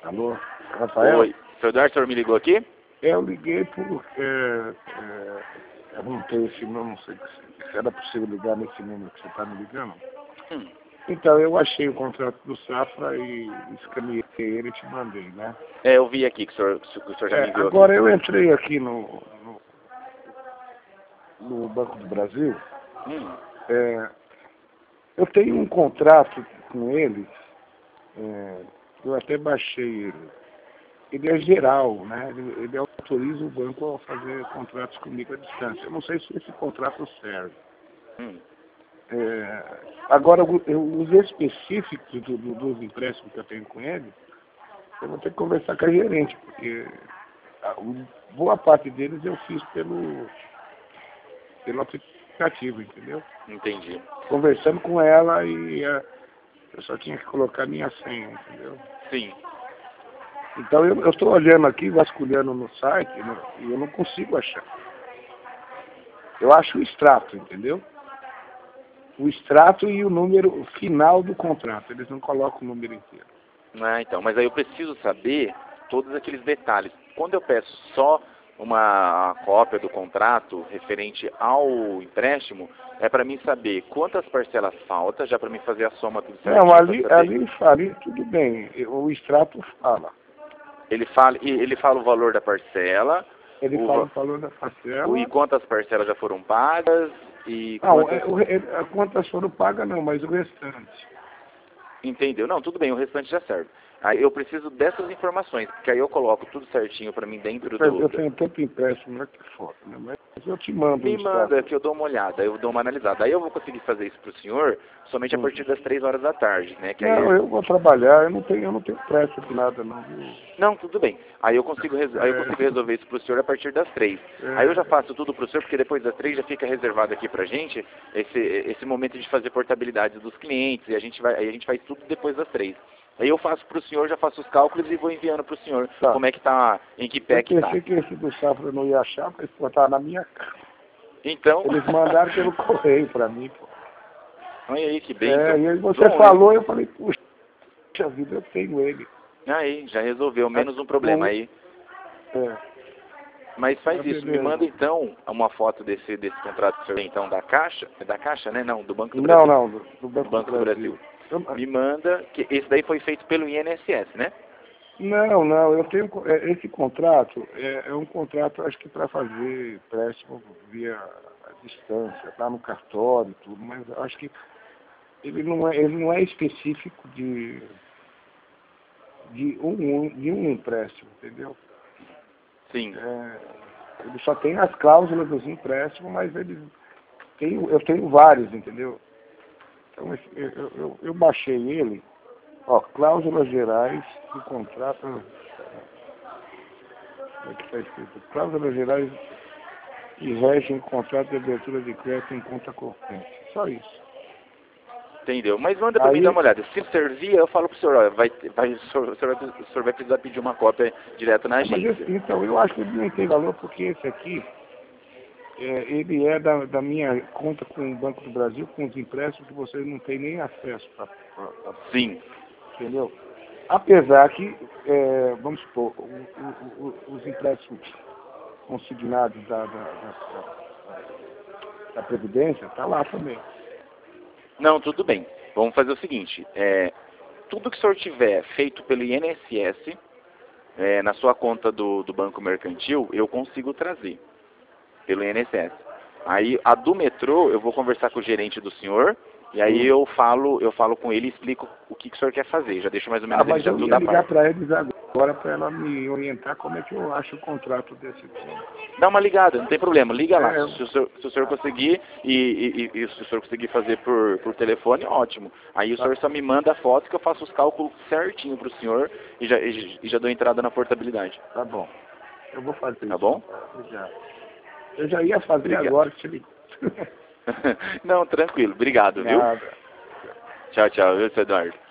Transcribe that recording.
Alô, Rafael? Oi, seu Eduardo, o senhor me ligou aqui? Eu liguei porque eu não tenho esse número, não sei se era possível ligar nesse número que você está me ligando. Hum. Então, eu achei o contrato do Safra e escaneei ele e te mandei, né? É, eu vi aqui que o senhor já me enviou Agora, aqui. eu entrei aqui no Banco do Brasil. Hum. Eu tenho um contrato com eles, eu até baixei ele. Ele é geral, né? Ele autoriza o banco a fazer contratos comigo à distância. Eu não sei se esse contrato serve. Hum. Agora, os específicos dos empréstimos que eu tenho com ele, eu vou ter que conversar com a gerente, porque boa parte deles eu fiz pelo aplicativo, entendeu? Entendi. Conversando com ela e eu só tinha que colocar minha senha, entendeu? Sim. Então eu estou olhando aqui, vasculhando no site, né, e eu não consigo achar. Eu acho o extrato, entendeu? O extrato e o número final do contrato. Eles não colocam o número inteiro. Ah, então, mas aí eu preciso saber todos aqueles detalhes. Quando eu peço só uma cópia do contrato referente ao empréstimo, é para mim saber quantas parcelas faltam, já para mim fazer a soma tudo certinho. Não, ali Saber. ali tudo bem. O extrato fala. Ele fala o valor da parcela, Ele o, fala va- o valor da e parcela. quantas parcelas já foram pagas e Não, quantas... a quantas foram pagas não, mas o restante. Entendeu? Não, tudo bem, o restante já serve. Aí eu preciso dessas informações, porque aí eu coloco tudo certinho para mim dentro Eu tenho tanto empréstimo aqui fora, né? Mas eu te mando o Me manda extrato. que eu dou uma olhada, eu dou uma analisada. Aí eu vou conseguir fazer isso pro senhor somente a partir das 3 horas da tarde, né? Que Não, aí... eu vou trabalhar, eu não tenho pressa de nada não, viu? Não, tudo bem. Aí eu consigo, aí eu consigo resolver isso pro senhor a partir das 3. Aí eu já faço tudo pro senhor, porque depois das 3 já fica reservado aqui pra gente esse momento de fazer portabilidade dos clientes, e aí a gente faz tudo depois das 3. Aí eu faço pro senhor, já faço os cálculos e vou enviando pro senhor como é que tá, em que pé que Eu tá. pensei que esse do Safra eu não ia achar, mas pô, tá na minha casa. Então... Eles mandaram pelo correio pra mim, pô. Olha aí, que bênção. E aí você Bom, falou, eu falei, puxa vida, eu tenho ele. aí, já resolveu, menos um problema aí. Mas faz isso, me Beleza. manda então uma foto desse contrato que o senhor tem então da Caixa, é da Caixa, né? Não, do Banco do Não, Brasil. não, do Do Banco do Brasil. Me manda, que esse daí foi feito pelo INSS, né? Não, eu tenho esse contrato, é um contrato, acho que para fazer empréstimo via distância, tá no cartório e tudo, mas acho que ele não é específico de um empréstimo, entendeu? Sim. Ele só tem as cláusulas dos empréstimos, mas eu tenho vários, entendeu? Então eu baixei ele, ó, cláusulas gerais do contrato. Como é que está escrito? Cláusulas gerais que regem contrato de abertura de crédito em conta corrente. Só isso. Entendeu? Mas manda pra mim dar uma olhada. Se servir, eu falo pro senhor, ó, o senhor vai precisar pedir uma cópia direto na agência. Então, eu acho que ele não tem valor porque esse aqui, ele é da minha conta com o Banco do Brasil, com os empréstimos que vocês não têm nem acesso para. Sim. Entendeu? Apesar que, vamos supor, os empréstimos consignados da Previdência, está lá também. Não, tudo bem. Vamos fazer o seguinte, tudo que o senhor tiver feito pelo INSS, na sua conta do Banco Mercantil, eu consigo trazer pelo INSS. Aí a do metrô, eu vou conversar com o gerente do senhor, e aí eu falo com ele e explico o que o senhor quer fazer. Já deixo mais ou menos ele Mas já eu tudo ia à ligar parte. para eles agora para ela me orientar como é que eu acho o contrato desse banco. Dá uma ligada, não tem problema, liga lá. É, Se o senhor conseguir e se o senhor conseguir fazer por telefone, ótimo. Aí o senhor só me manda a foto que eu faço os cálculos certinho para o senhor e já dou entrada na portabilidade. Tá bom. Eu vou fazer isso. Tá bom? Obrigado. Eu já ia fazer Obrigado. agora que você ligou. Não, tranquilo. Obrigado, viu? Nada. Tchau, tchau, viu, seu Eduardo?